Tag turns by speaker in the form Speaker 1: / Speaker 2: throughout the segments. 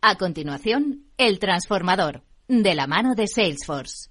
Speaker 1: A continuación, El Transformador, de la mano de Salesforce.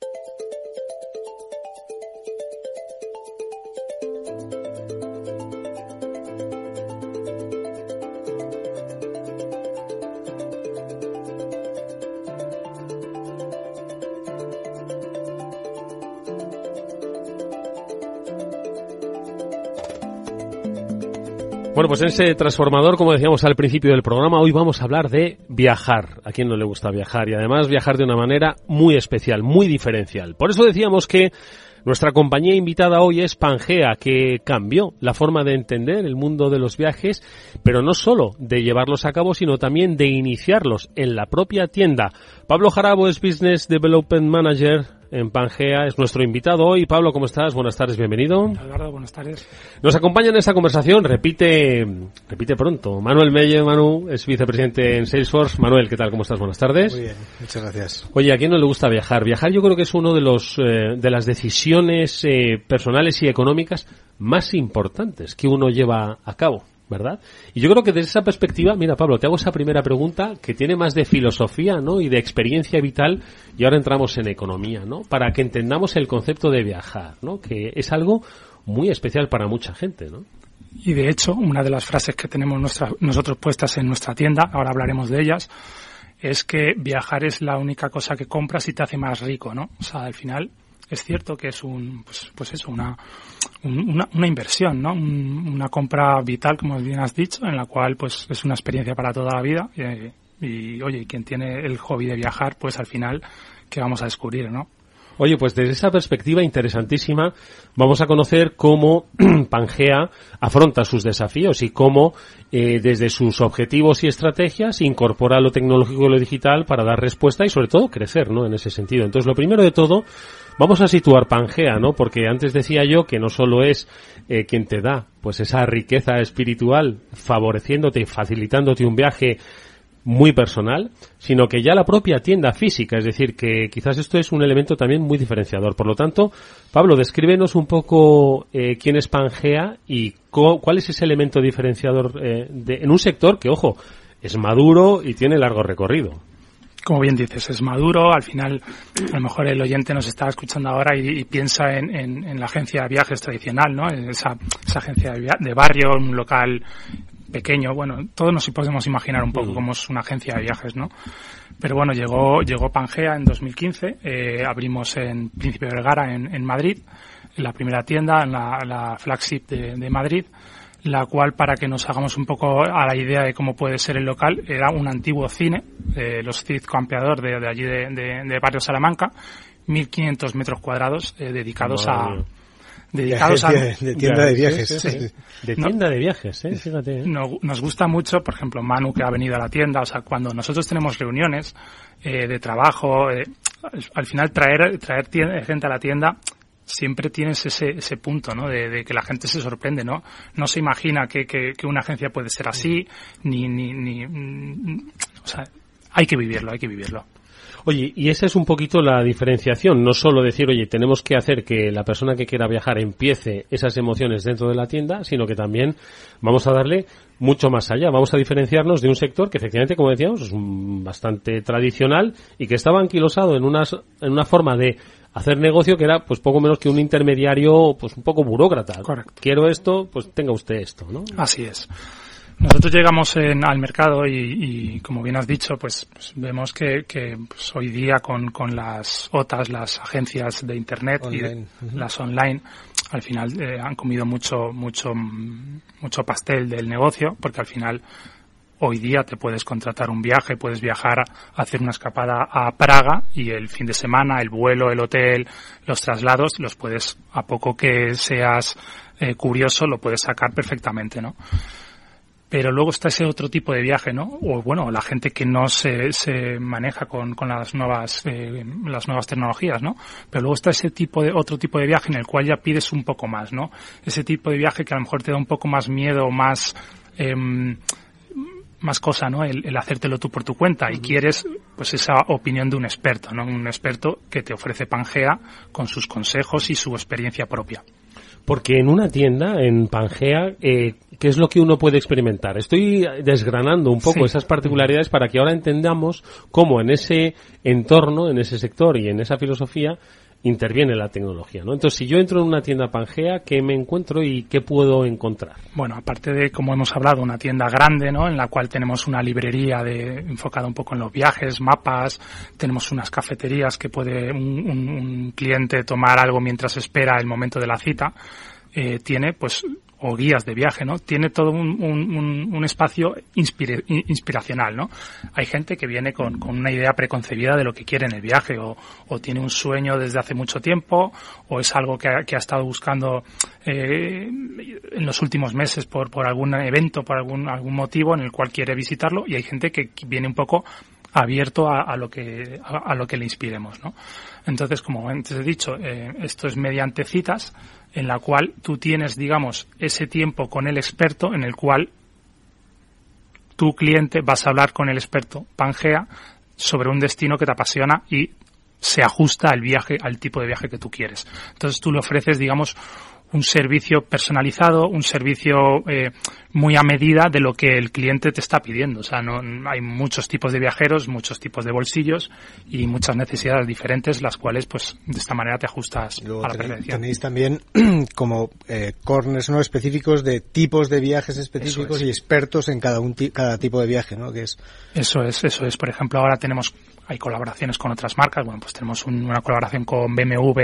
Speaker 2: Bueno, pues en ese transformador, como decíamos al principio del programa, hoy vamos a hablar de viajar. ¿A quién no le gusta viajar? Y además viajar de una manera muy especial, muy diferencial. Por eso decíamos que nuestra compañía invitada hoy es Pangea, que cambió la forma de entender el mundo de los viajes, pero no solo de llevarlos a cabo, sino también de iniciarlos en la propia tienda. Pablo Jarabo es Business Development Manager en Pangea, es nuestro invitado hoy. Pablo, ¿cómo estás? Buenas tardes, bienvenido.
Speaker 3: Eduardo, buenas tardes.
Speaker 2: Nos acompaña en esta conversación, repite pronto, Manuel Melle. Manu es vicepresidente en Salesforce. Manuel, ¿qué tal? ¿Cómo estás? Buenas tardes.
Speaker 4: Muy bien, muchas gracias.
Speaker 2: Oye, ¿a quién no le gusta viajar? Viajar yo creo que es uno de los de las decisiones personales y económicas más importantes que uno lleva a cabo, ¿verdad? Y yo creo que desde esa perspectiva, mira, Pablo, te hago esa primera pregunta que tiene más de filosofía, ¿no? Y de experiencia vital, y ahora entramos en economía, ¿no? Para que entendamos el concepto de viajar, ¿no? Que es algo muy especial para mucha gente, ¿no?
Speaker 3: Y de hecho, una de las frases que tenemos nosotros puestas en nuestra tienda, ahora hablaremos de ellas, es que viajar es la única cosa que compras y te hace más rico, ¿no? O sea, al final es cierto que es una inversión, ¿no? Una compra vital, como bien has dicho, en la cual pues es una experiencia para toda la vida y oye, quien tiene el hobby de viajar, pues al final, ¿qué vamos a descubrir, no?
Speaker 2: Oye, pues desde esa perspectiva interesantísima vamos a conocer cómo Pangea afronta sus desafíos y cómo desde sus objetivos y estrategias incorpora lo tecnológico y lo digital para dar respuesta y sobre todo crecer, ¿no? En ese sentido. Entonces, lo primero de todo, vamos a situar Pangea, ¿no? Porque antes decía yo que no solo es quien te da pues esa riqueza espiritual favoreciéndote y facilitándote un viaje muy personal, sino que ya la propia tienda física, es decir, que quizás esto es un elemento también muy diferenciador. Por lo tanto, Pablo, descríbenos un poco quién es Pangea y cuál es ese elemento diferenciador en un sector que, ojo, es maduro y tiene largo recorrido.
Speaker 3: Como bien dices, es maduro. Al final, a lo mejor el oyente nos está escuchando ahora y piensa en la agencia de viajes tradicional, ¿no? Esa agencia de barrio, un local pequeño. Bueno, todos nos podemos imaginar un poco cómo es una agencia de viajes, ¿no? Pero bueno, llegó Pangea en 2015. Abrimos en Príncipe de Vergara, en Madrid, en la primera tienda, en la flagship de Madrid, la cual, para que nos hagamos un poco a la idea de cómo puede ser el local, era un antiguo cine, los Cid Campeador de allí de Barrio Salamanca, 1.500 metros cuadrados dedicados
Speaker 4: de tienda de viajes.
Speaker 2: Sí. De tienda de viajes, fíjate.
Speaker 3: Nos gusta mucho, por ejemplo, Manu, que ha venido a la tienda, o sea, cuando nosotros tenemos reuniones de trabajo, al final traer gente a la tienda, siempre tienes ese punto, ¿no? De que la gente se sorprende, ¿no? No se imagina que una agencia puede ser así, o sea, hay que vivirlo.
Speaker 2: Oye, y esa es un poquito la diferenciación, no solo decir, oye, tenemos que hacer que la persona que quiera viajar empiece esas emociones dentro de la tienda, sino que también vamos a darle mucho más allá, vamos a diferenciarnos de un sector que efectivamente, como decíamos, es bastante tradicional y que estaba anquilosado en una forma de hacer negocio que era pues poco menos que un intermediario pues un poco burócrata.
Speaker 3: Correcto.
Speaker 2: Quiero esto, pues tenga usted esto, ¿no?
Speaker 3: Así es. Nosotros llegamos al mercado y como bien has dicho, pues vemos que pues, hoy día con las OTAs, las agencias de internet online, las online, al final han comido mucho pastel del negocio, porque al final hoy día te puedes contratar un viaje, puedes viajar a hacer una escapada a Praga y el fin de semana, el vuelo, el hotel, los traslados, los puedes, a poco que seas curioso, lo puedes sacar perfectamente, ¿no? Pero luego está ese otro tipo de viaje, ¿no? O bueno, la gente que no se maneja con las nuevas tecnologías, ¿no? Pero luego está otro tipo de viaje en el cual ya pides un poco más, ¿no? Ese tipo de viaje que a lo mejor te da un poco más miedo, más cosa, ¿no? El hacértelo tú por tu cuenta y quieres pues esa opinión de un experto, ¿no? Un experto que te ofrece Pangea con sus consejos y su experiencia propia.
Speaker 2: Porque en una tienda, en Pangea, ¿qué es lo que uno puede experimentar? Estoy desgranando un poco esas particularidades para que ahora entendamos cómo en ese entorno, en ese sector y en esa filosofía interviene la tecnología, ¿no? Entonces, si yo entro en una tienda Pangea, ¿qué me encuentro y qué puedo encontrar?
Speaker 3: Bueno, aparte de, como hemos hablado, una tienda grande, ¿no? En la cual tenemos una librería enfocada un poco en los viajes, mapas, tenemos unas cafeterías que puede un cliente tomar algo mientras espera el momento de la cita, tiene, pues, o guías de viaje, ¿no? Tiene todo un espacio inspiracional, ¿no? Hay gente que viene con una idea preconcebida de lo que quiere en el viaje, o tiene un sueño desde hace mucho tiempo, o es algo que ha estado buscando en los últimos meses por algún evento, por algún motivo en el cual quiere visitarlo, y hay gente que viene un poco abierto a lo que le inspiremos, ¿no? Entonces, como antes he dicho, esto es mediante citas, en la cual tú tienes, digamos, ese tiempo con el experto, en el cual tu cliente vas a hablar con el experto Pangea sobre un destino que te apasiona y se ajusta al tipo de viaje que tú quieres. Entonces tú le ofreces, digamos, un servicio personalizado, un servicio muy a medida de lo que el cliente te está pidiendo. O sea, hay muchos tipos de viajeros, muchos tipos de bolsillos y muchas necesidades diferentes, las cuales, pues, de esta manera te ajustas
Speaker 4: luego
Speaker 3: a la perfección.
Speaker 4: Tenéis también como corners, ¿no?, específicos de tipos de viajes específicos y expertos en cada tipo de viaje, ¿no? Que es... Eso
Speaker 3: es. Por ejemplo, ahora hay colaboraciones con otras marcas. Bueno, pues tenemos una colaboración con BMW,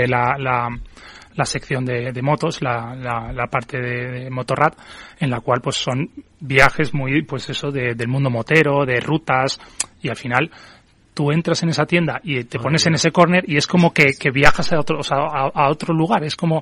Speaker 3: la sección de motos, la parte de Motorrad, en la cual pues son viajes muy, pues eso, del mundo motero, de rutas, y al final tú entras en esa tienda y te pones en ese corner y es como que viajas a otro lugar, es como...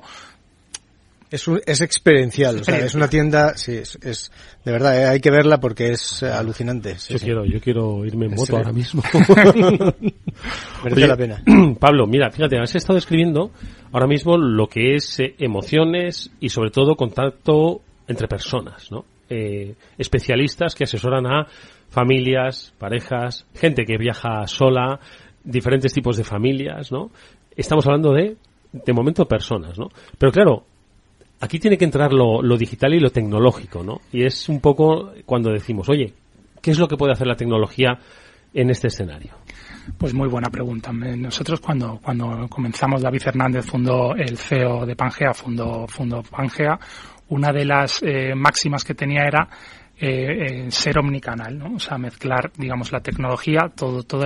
Speaker 4: Es experiencial, o sea, es una tienda, sí, es de verdad, hay que verla porque es alucinante. Sí,
Speaker 2: yo quiero irme en moto ahora mismo.
Speaker 4: Merece la pena.
Speaker 2: Pablo, mira, fíjate, has estado escribiendo ahora mismo lo que es emociones y sobre todo contacto entre personas, ¿no? Especialistas que asesoran a familias, parejas, gente que viaja sola, diferentes tipos de familias, ¿no? Estamos hablando de momento personas, ¿no? Pero claro, aquí tiene que entrar lo digital y lo tecnológico, ¿no? Y es un poco cuando decimos, oye, ¿qué es lo que puede hacer la tecnología en este escenario?
Speaker 3: Pues muy buena pregunta. Nosotros cuando comenzamos, David Hernández fundó el CEO de Pangea, fundó Pangea, una de las máximas que tenía era ser omnicanal, ¿no? O sea, mezclar, digamos, la tecnología, todos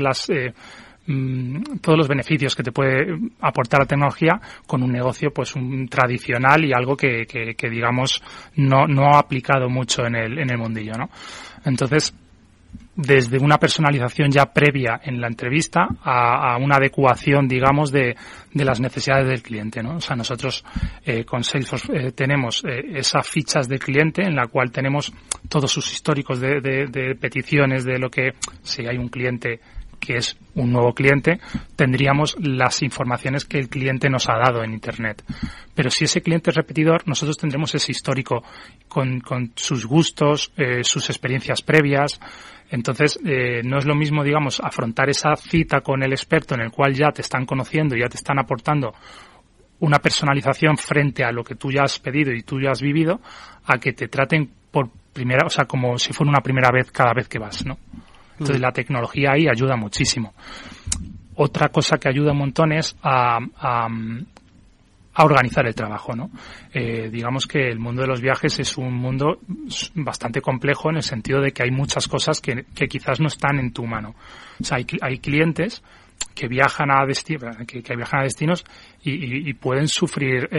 Speaker 3: los beneficios que te puede aportar la tecnología con un negocio, pues, un tradicional y algo que digamos no ha aplicado mucho en el mundillo, ¿no? Entonces, desde una personalización ya previa en la entrevista a una adecuación, digamos, de las necesidades del cliente, ¿no? O sea, nosotros con Salesforce tenemos esas fichas de cliente en la cual tenemos todos sus históricos de peticiones, de lo que, si hay un cliente que es un nuevo cliente, tendríamos las informaciones que el cliente nos ha dado en Internet. Pero si ese cliente es repetidor, nosotros tendremos ese histórico con sus gustos, sus experiencias previas. Entonces, no es lo mismo, digamos, afrontar esa cita con el experto en el cual ya te están conociendo y ya te están aportando una personalización frente a lo que tú ya has pedido y tú ya has vivido, a que te traten por primera, o sea, como si fuera una primera vez cada vez que vas, ¿no? Entonces la tecnología ahí ayuda muchísimo. Otra cosa que ayuda un montón es a organizar el trabajo, ¿no? Digamos que el mundo de los viajes es un mundo bastante complejo en el sentido de que hay muchas cosas que quizás no están en tu mano. O sea, hay clientes que viajan a destinos y pueden sufrir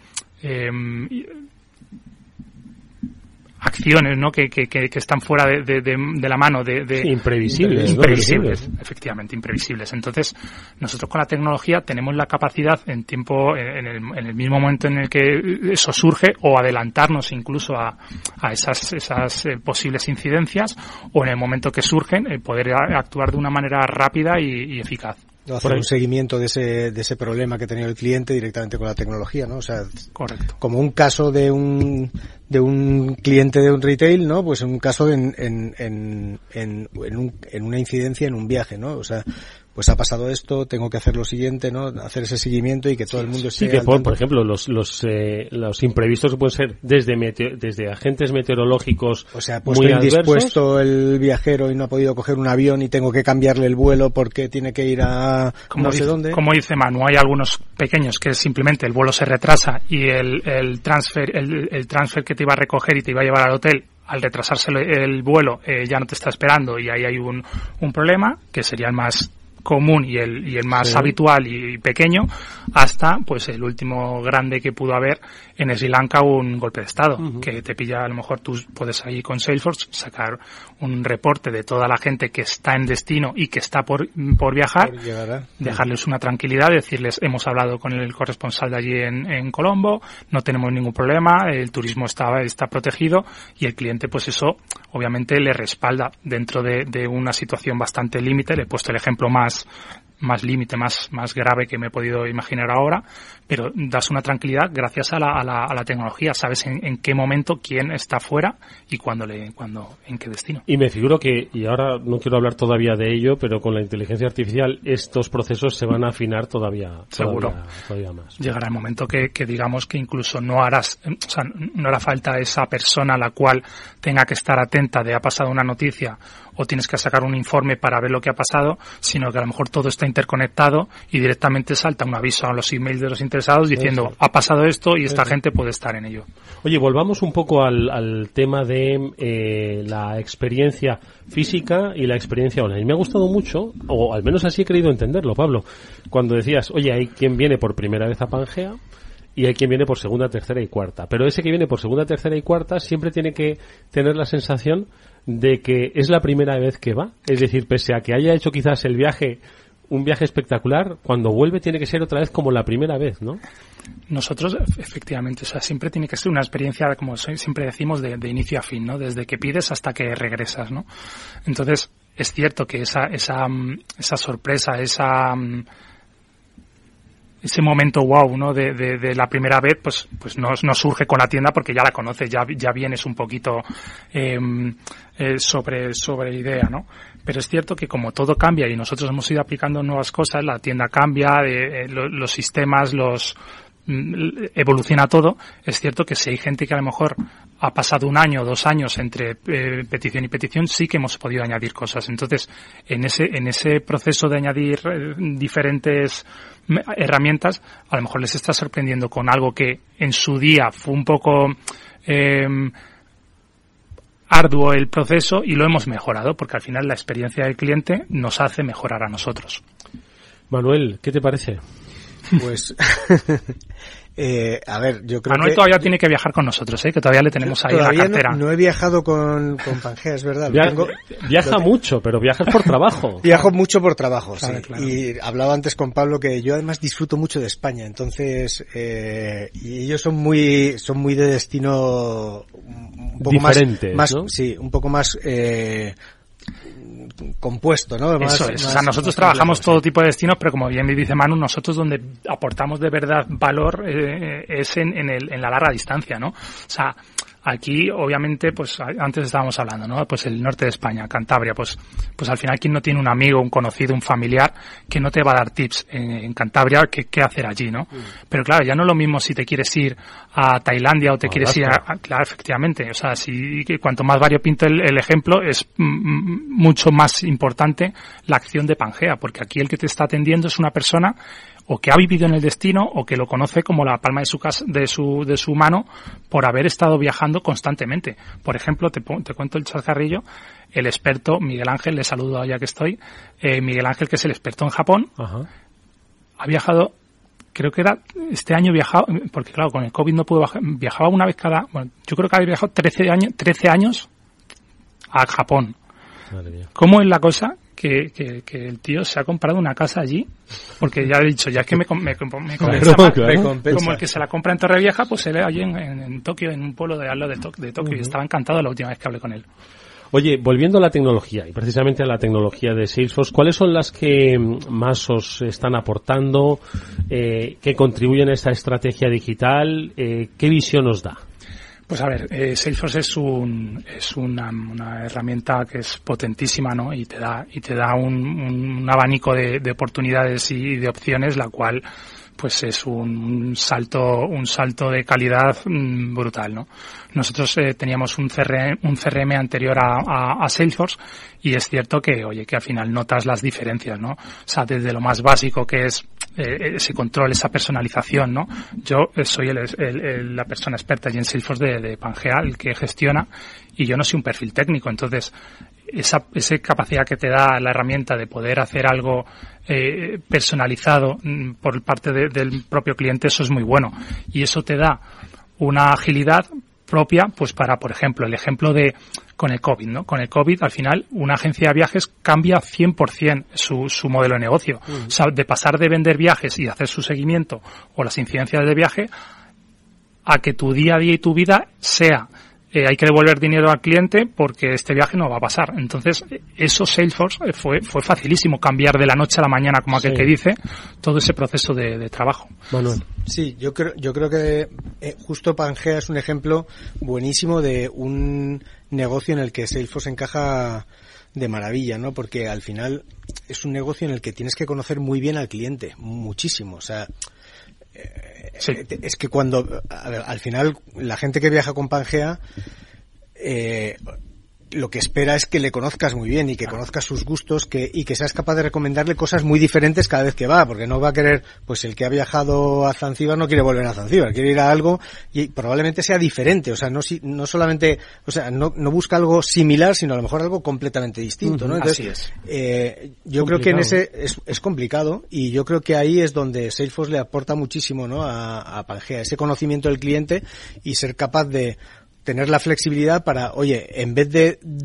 Speaker 3: acciones, ¿no? que están fuera de la mano imprevisibles, efectivamente, imprevisibles. Entonces, nosotros con la tecnología tenemos la capacidad en el mismo momento en el que eso surge, o adelantarnos incluso a esas posibles incidencias, o en el momento que surgen, poder actuar de una manera rápida y eficaz.
Speaker 4: Hacer un seguimiento de ese problema que ha tenido el cliente directamente con la tecnología, ¿no? O sea,
Speaker 3: correcto.
Speaker 4: Como un caso de un de un cliente de un retail, ¿no? Pues en un caso en una incidencia en un viaje, ¿no? O sea, pues ha pasado esto, tengo que hacer lo siguiente, ¿no? Hacer ese seguimiento y que todo el mundo esté.
Speaker 2: Sí, que por ejemplo, los imprevistos que pueden ser desde agentes meteorológicos,
Speaker 4: o sea, puesto
Speaker 2: muy
Speaker 4: indispuesto el viajero y no ha podido coger un avión y tengo que cambiarle el vuelo porque tiene que ir a no sé dónde.
Speaker 3: Como dice Manu, hay algunos pequeños que simplemente el vuelo se retrasa y el transfer que te iba a recoger y te iba a llevar al hotel, al retrasarse el vuelo, ya no te está esperando y ahí hay un problema, que sería el más común y el más habitual y pequeño, hasta pues el último grande que pudo haber en Sri Lanka, un golpe de estado, que te pilla. A lo mejor tú puedes ahí con Salesforce sacar un reporte de toda la gente que está en destino y que está por viajar, dejarles una tranquilidad, decirles: hemos hablado con el corresponsal de allí en Colombo, no tenemos ningún problema, el turismo está protegido, y el cliente, pues eso obviamente le respalda dentro de una situación bastante límite. Le he puesto el ejemplo más límite, más grave que me he podido imaginar ahora, pero das una tranquilidad gracias a la tecnología. Sabes en qué momento quién está fuera y en qué destino.
Speaker 2: Y me figuro que, y ahora no quiero hablar todavía de ello, pero con la inteligencia artificial estos procesos se van a afinar todavía más.
Speaker 3: Llegará el momento que digamos que incluso no hará falta esa persona a la cual tenga que estar atenta de ha pasado una noticia o tienes que sacar un informe para ver lo que ha pasado, sino que a lo mejor todo está interconectado y directamente salta un aviso a los emails de los interesados diciendo: ha pasado esto y esta gente puede estar en ello.
Speaker 2: Oye, volvamos un poco al tema de la experiencia física y la experiencia online. Me ha gustado mucho, o al menos así he querido entenderlo, Pablo, cuando decías: oye, hay quien viene por primera vez a Pangea y hay quien viene por segunda, tercera y cuarta. Pero ese que viene por segunda, tercera y cuarta siempre tiene que tener la sensación de que es la primera vez que va. Es decir, pese a que haya hecho quizás un viaje espectacular, cuando vuelve tiene que ser otra vez como la primera vez, ¿no?
Speaker 3: Nosotros, efectivamente, o sea, siempre tiene que ser una experiencia, como siempre decimos, de inicio a fin, ¿no? Desde que pides hasta que regresas, ¿no? Entonces, es cierto que esa sorpresa, ese momento wow, ¿no? De la primera vez, pues no surge con la tienda porque ya la conoces, ya vienes un poquito sobre idea, ¿no? Pero es cierto que como todo cambia y nosotros hemos ido aplicando nuevas cosas, la tienda cambia, los sistemas, evoluciona todo. Es cierto que si hay gente que a lo mejor ha pasado 1 año o 2 años entre petición y petición, sí que hemos podido añadir cosas. Entonces, en ese proceso de añadir diferentes herramientas, a lo mejor les está sorprendiendo con algo que en su día fue un poco arduo el proceso, y lo hemos mejorado porque al final la experiencia del cliente nos hace mejorar a nosotros.
Speaker 2: Manuel, ¿qué te parece?
Speaker 4: Pues a ver, yo creo
Speaker 3: Manuel
Speaker 4: que
Speaker 3: todavía tiene que viajar con nosotros, que todavía le tenemos ahí en la cartera.
Speaker 4: No he viajado con Pangea, es verdad.
Speaker 2: Viaja mucho, pero viajas por trabajo.
Speaker 4: Viajo mucho por trabajo, sí.
Speaker 3: Claro.
Speaker 4: Y hablaba antes con Pablo que yo además disfruto mucho de España, entonces y ellos son muy de destino un poco
Speaker 2: diferentes,
Speaker 4: más,
Speaker 2: ¿no?
Speaker 4: Sí, un poco más compuesto, ¿no?
Speaker 3: Eso es. O sea, nosotros trabajamos todo tipo de destinos, pero como bien me dice Manu, nosotros donde aportamos de verdad valor es en la larga distancia, ¿no? O sea, aquí, obviamente, pues antes estábamos hablando, ¿no? Pues el norte de España, Cantabria, pues al final, ¿quién no tiene un amigo, un conocido, un familiar que no te va a dar tips en Cantabria qué hacer allí, ¿no? Pero claro, ya no es lo mismo si te quieres ir a Tailandia o te quieres ir claro, efectivamente. O sea, cuanto más variopinto el ejemplo, es mucho más importante la acción de Pangea, porque aquí el que te está atendiendo es una persona o que ha vivido en el destino o que lo conoce como la palma de su casa, de su mano, por haber estado viajando constantemente. Por ejemplo, te cuento el chascarrillo, el experto Miguel Ángel, le saludo ya que estoy, Miguel Ángel, que es el experto en Japón. Ajá. Ha viajado, creo que era este año viajado, porque claro, con el COVID no pudo viajaba una vez yo creo que había viajado 13 años a Japón. Madre mía. ¿Cómo es la cosa? Que el tío se ha comprado una casa allí, porque ya he dicho, ya es que me compensa más. Como el que se la compra en Torrevieja, pues él allí en Tokio, en un pueblo de al lado de Tokio, y estaba encantado la última vez que hablé con él.
Speaker 2: Oye, volviendo a la tecnología, y precisamente a la tecnología de Salesforce, ¿cuáles son las que más os están aportando, que contribuyen a esta estrategia digital? ¿Qué visión os da?
Speaker 3: Pues a ver, Salesforce es una herramienta que es potentísima, ¿no? Y te da un abanico de oportunidades y de opciones, la cual pues es un salto de calidad brutal, ¿no? Nosotros teníamos un CRM anterior a Salesforce y es cierto que al final notas las diferencias, ¿no? O sea, desde lo más básico que es ese control, esa personalización, ¿no? Yo soy la persona experta allí en Salesforce de Pangea, el que gestiona, y yo no soy un perfil técnico, entonces esa capacidad que te da la herramienta de poder hacer algo personalizado por parte del propio cliente, eso es muy bueno. Y eso te da una agilidad propia, pues para, por ejemplo, el ejemplo con el COVID, ¿no? Con el COVID, al final, una agencia de viajes cambia 100% su modelo de negocio. O sea, de pasar de vender viajes y hacer su seguimiento o las incidencias de viaje a que tu día a día y tu vida sea hay que devolver dinero al cliente porque este viaje no va a pasar. Entonces, eso Salesforce fue facilísimo cambiar de la noche a la mañana, como aquel que dice, todo ese proceso de trabajo.
Speaker 4: Manuel. Sí, yo creo que justo Pangea es un ejemplo buenísimo de un negocio en el que Salesforce encaja de maravilla, ¿no? Porque al final es un negocio en el que tienes que conocer muy bien al cliente, muchísimo. O sea, sí. Es que al final la gente que viaja con Pangea lo que espera es que le conozcas muy bien y que conozcas sus gustos y que seas capaz de recomendarle cosas muy diferentes cada vez que va, porque no va a querer, pues el que ha viajado a Zanzíbar no quiere volver a Zanzíbar, quiere ir a algo y probablemente sea diferente, o sea, no solamente, o sea, no busca algo similar, sino a lo mejor algo completamente distinto, ¿no? Entonces,
Speaker 3: así es.
Speaker 4: Yo creo que en ese es complicado y yo creo que ahí es donde Salesforce le aporta muchísimo, ¿no? A Pangea, ese conocimiento del cliente y ser capaz de tener la flexibilidad para, oye, en vez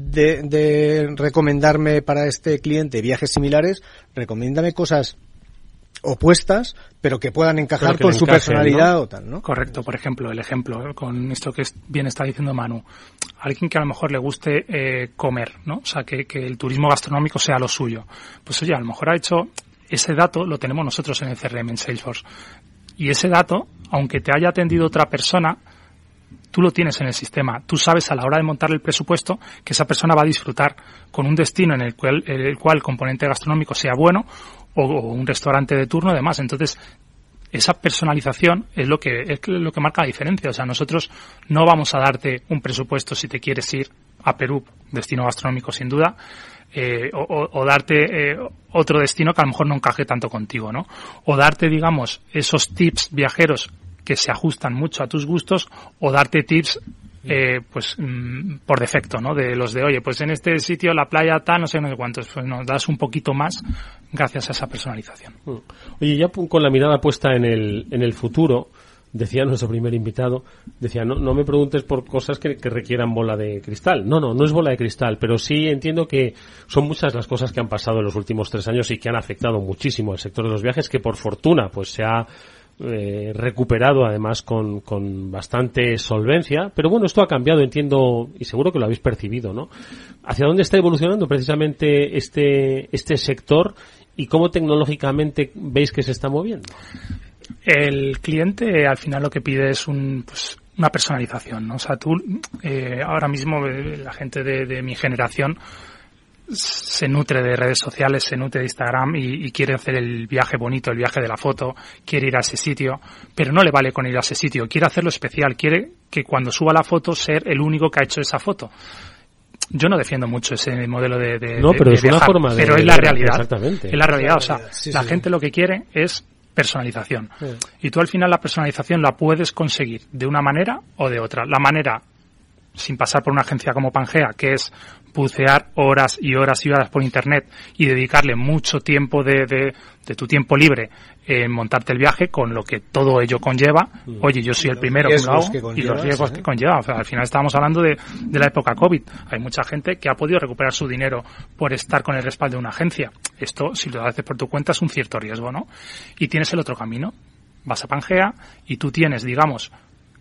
Speaker 4: de recomendarme para este cliente viajes similares, recomiéndame cosas opuestas, pero que puedan encajar con su personalidad, ¿no? O tal, ¿no?
Speaker 3: Correcto. Por ejemplo, el ejemplo con esto que bien está diciendo Manu, alguien que a lo mejor le guste comer, ¿no? O sea, que el turismo gastronómico sea lo suyo. Pues oye, a lo mejor ha hecho ese dato, lo tenemos nosotros en el CRM, en Salesforce. Y ese dato, aunque te haya atendido otra persona, tú lo tienes en el sistema. Tú sabes a la hora de montar el presupuesto que esa persona va a disfrutar con un destino en el cual el componente gastronómico sea bueno o un restaurante de turno, además. Entonces, esa personalización es lo que marca la diferencia. O sea, nosotros no vamos a darte un presupuesto si te quieres ir a Perú, destino gastronómico sin duda, o darte otro destino que a lo mejor no encaje tanto contigo, ¿no? O darte, digamos, esos tips viajeros que se ajustan mucho a tus gustos, o darte tips pues por defecto, ¿no? De los de, oye, pues en este sitio la playa tal, no sé cuántos, pues nos das un poquito más gracias a esa personalización.
Speaker 2: Oye, ya con la mirada puesta en el futuro, decía nuestro primer invitado, decía, no me preguntes por cosas que requieran bola de cristal. No es bola de cristal, pero sí entiendo que son muchas las cosas que han pasado en los últimos 3 años y que han afectado muchísimo al sector de los viajes, que por fortuna pues se ha recuperado además con bastante solvencia, pero bueno, esto ha cambiado, entiendo, y seguro que lo habéis percibido, ¿no? ¿Hacia dónde está evolucionando precisamente este sector y cómo tecnológicamente veis que se está moviendo?
Speaker 3: El cliente al final lo que pide es una personalización, ¿no? O sea, tú ahora mismo la gente de mi generación se nutre de redes sociales, se nutre de Instagram y quiere hacer el viaje bonito, el viaje de la foto, quiere ir a ese sitio, pero no le vale con ir a ese sitio, quiere hacerlo especial, quiere que cuando suba la foto ser el único que ha hecho esa foto. Yo no defiendo mucho ese modelo de
Speaker 2: pero
Speaker 3: de
Speaker 2: es
Speaker 3: viajar,
Speaker 2: una forma
Speaker 3: pero es la realidad.
Speaker 2: Exactamente.
Speaker 3: Es la realidad, o sea, la gente lo que quiere es personalización. Sí. Y tú al final la personalización la puedes conseguir de una manera o de otra. La manera, sin pasar por una agencia como Pangea, que es bucear horas y horas y horas por internet y dedicarle mucho tiempo de tu tiempo libre en montarte el viaje, con lo que todo ello conlleva. Oye, yo soy el primero que lo hago, y los riesgos que conlleva. O sea, al final estábamos hablando de la época COVID. Hay mucha gente que ha podido recuperar su dinero por estar con el respaldo de una agencia. Esto, si lo haces por tu cuenta, es un cierto riesgo, ¿no? Y tienes el otro camino. Vas a Pangea y tú tienes, digamos,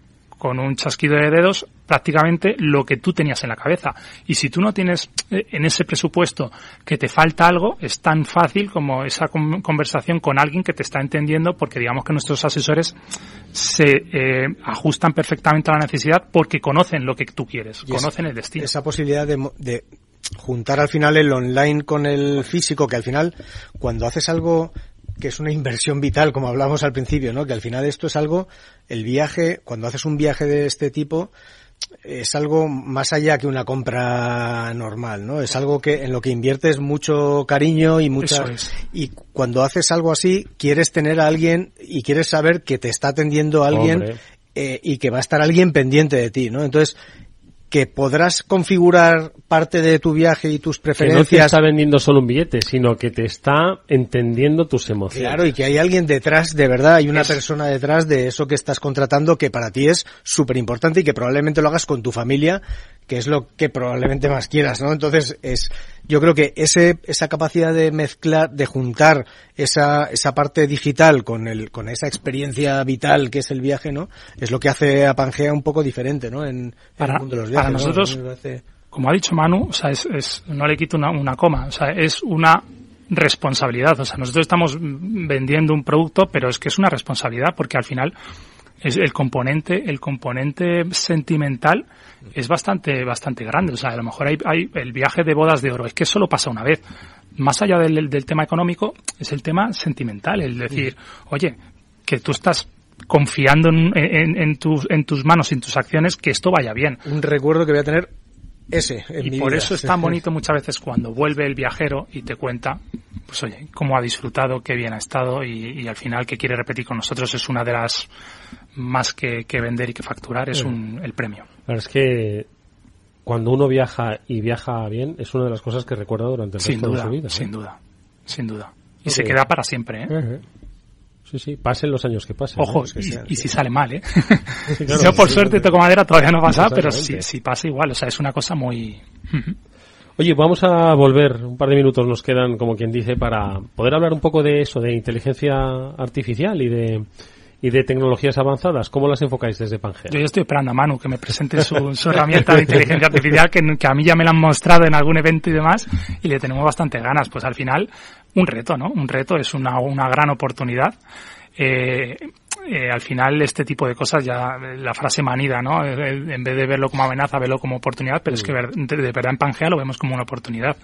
Speaker 3: con un chasquido de dedos prácticamente lo que tú tenías en la cabeza. Y si tú no tienes en ese presupuesto que te falta algo, es tan fácil como esa conversación con alguien que te está entendiendo, porque digamos que nuestros asesores se ajustan perfectamente a la necesidad porque conocen lo que tú quieres, conocen el destino.
Speaker 4: Esa posibilidad de juntar al final el online con el físico, que al final cuando haces algo que es una inversión vital, como hablábamos al principio, ¿no? Que al final esto es algo, el viaje, cuando haces un viaje de este tipo, es algo más allá que una compra normal, ¿no? Es algo que en lo que inviertes mucho cariño y y cuando haces algo así, quieres tener a alguien y quieres saber que te está atendiendo alguien y que va a estar alguien pendiente de ti, ¿no? Entonces, que podrás configurar parte de tu viaje y tus preferencias.
Speaker 2: Que no te está vendiendo solo un billete, sino que te está entendiendo tus emociones.
Speaker 4: Claro, y que hay alguien detrás, de verdad, hay una persona detrás de eso que estás contratando que para ti es súper importante y que probablemente lo hagas con tu familia, que es lo que probablemente más quieras, ¿no? Entonces, yo creo que esa capacidad de mezclar, de juntar esa parte digital con esa experiencia vital que es el viaje, ¿no? Es lo que hace a Pangea un poco diferente, ¿no? En el mundo de los viajes.
Speaker 3: Para nosotros, como ha dicho Manu, o sea, no le quito una coma, o sea, es una responsabilidad. O sea, nosotros estamos vendiendo un producto, pero es que es una responsabilidad, porque al final es el componente sentimental es bastante grande. O sea, a lo mejor hay el viaje de bodas de oro, es que solo pasa una vez. Más allá del tema económico, es el tema sentimental, el decir, oye, que tú estás confiando en tus manos y en tus acciones que esto vaya bien.
Speaker 4: Un recuerdo que voy a tener en mi
Speaker 3: por
Speaker 4: vida.
Speaker 3: eso es tan bonito muchas veces cuando vuelve el viajero y te cuenta, pues oye, cómo ha disfrutado, qué bien ha estado y al final que quiere repetir con nosotros. Es una de las más que vender y que facturar, es el premio.
Speaker 2: Claro, es que cuando uno viaja y viaja bien, es una de las cosas que recuerda durante el resto de su vida.
Speaker 3: Sin duda. Y se queda para siempre, ¿eh?
Speaker 2: Sí, pasen los años que pasen.
Speaker 3: Ojo, y si sale mal, ¿eh? Sí, claro, yo por suerte toco madera, todavía no pasa, pero si pasa igual, o sea, es una cosa muy...
Speaker 2: Oye, vamos a volver, un par de minutos nos quedan, como quien dice, para poder hablar un poco de eso, de inteligencia artificial y de tecnologías avanzadas. ¿Cómo las enfocáis desde Pangea?
Speaker 3: Yo ya estoy esperando a Manu que me presente su herramienta de inteligencia artificial, que a mí ya me la han mostrado en algún evento y demás, y le tenemos bastante ganas. Pues al final, un reto, ¿no? Un reto es una gran oportunidad. Al final este tipo de cosas, ya la frase manida, ¿no? En vez de verlo como amenaza, verlo como oportunidad, pero es que de verdad en Pangea lo vemos como una oportunidad.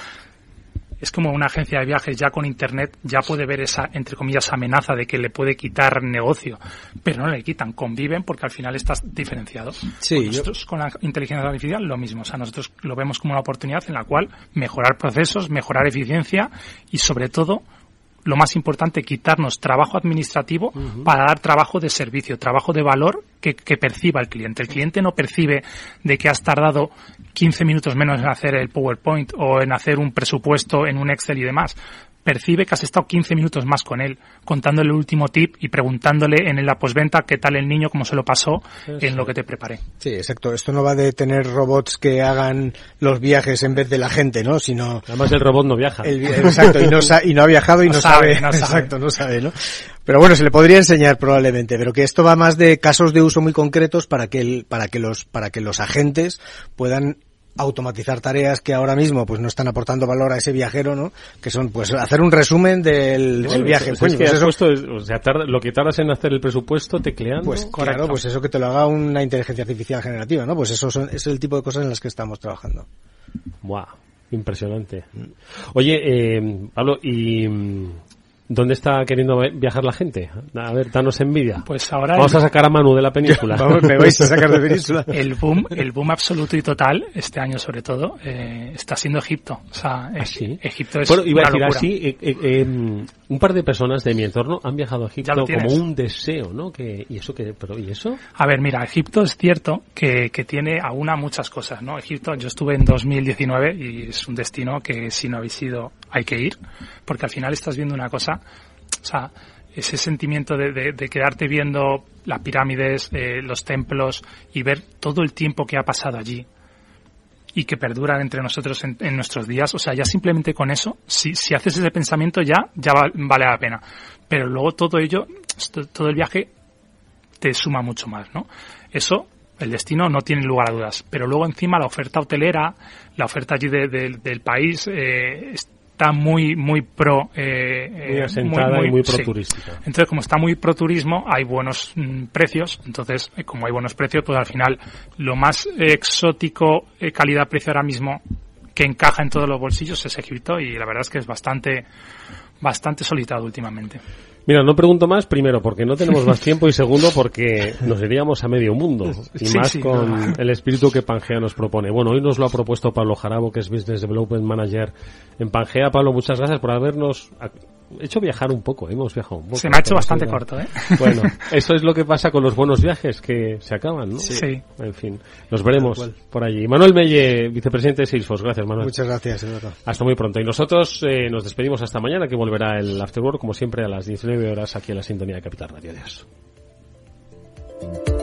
Speaker 3: Es como una agencia de viajes ya con internet ya puede ver esa, entre comillas, amenaza de que le puede quitar negocio, pero no le quitan, conviven porque al final estás diferenciado. Sí, nosotros con la inteligencia artificial lo mismo, o sea, nosotros lo vemos como una oportunidad en la cual mejorar procesos, mejorar eficiencia y sobre todo, lo más importante, quitarnos trabajo administrativo para dar trabajo de servicio, trabajo de valor que perciba el cliente. El cliente no percibe de que has tardado 15 minutos menos en hacer el PowerPoint o en hacer un presupuesto en un Excel y demás. Percibe que has estado 15 minutos más con él, contándole el último tip y preguntándole en la postventa qué tal el niño, cómo se lo pasó en lo que te preparé.
Speaker 4: Sí, exacto. Esto no va de tener robots que hagan los viajes en vez de la gente, ¿no? Sino...
Speaker 2: Además el robot no viaja.
Speaker 4: Exacto, y no ha viajado y no sabe. Exacto, no sabe, ¿no? Pero bueno, se le podría enseñar probablemente, pero que esto va más de casos de uso muy concretos para que los agentes puedan automatizar tareas que ahora mismo pues no están aportando valor a ese viajero, ¿no? Que son pues hacer un resumen del viaje.
Speaker 2: Pues que has puesto, o sea, lo que tardas en hacer el presupuesto tecleando.
Speaker 4: Pues claro, pues eso que te lo haga una inteligencia artificial generativa, ¿no? Pues eso es el tipo de cosas en las que estamos trabajando.
Speaker 2: Buah, impresionante. Oye, Pablo, y ¿dónde está queriendo viajar la gente? A ver, danos envidia.
Speaker 3: Pues ahora
Speaker 2: vamos a sacar a Manu de la península.
Speaker 4: Me vais a sacar de península.
Speaker 3: El boom absoluto y total, este año sobre todo, está siendo Egipto. O sea,
Speaker 2: ¿sí?
Speaker 3: Egipto es
Speaker 2: iba a decir
Speaker 3: locura.
Speaker 2: así, un par de personas de mi entorno han viajado a Egipto como un deseo, ¿no? ¿Y eso?
Speaker 3: A ver, mira, Egipto es cierto que tiene aúna muchas cosas, ¿no? Egipto, yo estuve en 2019 y es un destino que si no habéis ido hay que ir, porque al final estás viendo una cosa. O sea, ese sentimiento de quedarte viendo las pirámides, los templos y ver todo el tiempo que ha pasado allí y que perduran entre nosotros en nuestros días, o sea, ya simplemente con eso, si haces ese pensamiento ya vale la pena. Pero luego todo ello, todo el viaje te suma mucho más, ¿no? Eso, el destino no tiene lugar a dudas. Pero luego encima la oferta hotelera, la oferta allí del país, está muy pro,
Speaker 2: muy asentada y muy pro turística.
Speaker 3: Sí. Entonces, como está muy pro turismo, hay buenos precios. Entonces, como hay buenos precios, pues al final lo más exótico, calidad-precio ahora mismo que encaja en todos los bolsillos es Egipto, y la verdad es que es bastante solicitado últimamente.
Speaker 2: Mira, no pregunto más, primero porque no tenemos más tiempo y segundo porque nos iríamos a medio mundo y más con el espíritu que Pangea nos propone. Bueno, hoy nos lo ha propuesto Pablo Jarabo, que es Business Development Manager en Pangea. Pablo, muchas gracias por habernos hecho viajar un poco, hemos viajado un poco.
Speaker 3: Se me ha hecho bastante corto, ¿eh?
Speaker 2: Bueno, eso es lo que pasa con los buenos viajes, que se acaban, ¿no?
Speaker 3: Sí.
Speaker 2: En fin, nos veremos por allí. Manuel Melle, vicepresidente de Salesforce. Gracias, Manuel.
Speaker 4: Muchas gracias, Eduardo.
Speaker 2: Hasta muy pronto. Y nosotros nos despedimos hasta mañana, que volverá el Afterwork, como siempre, a las 19 horas aquí en la sintonía de Capital Radio. Adiós.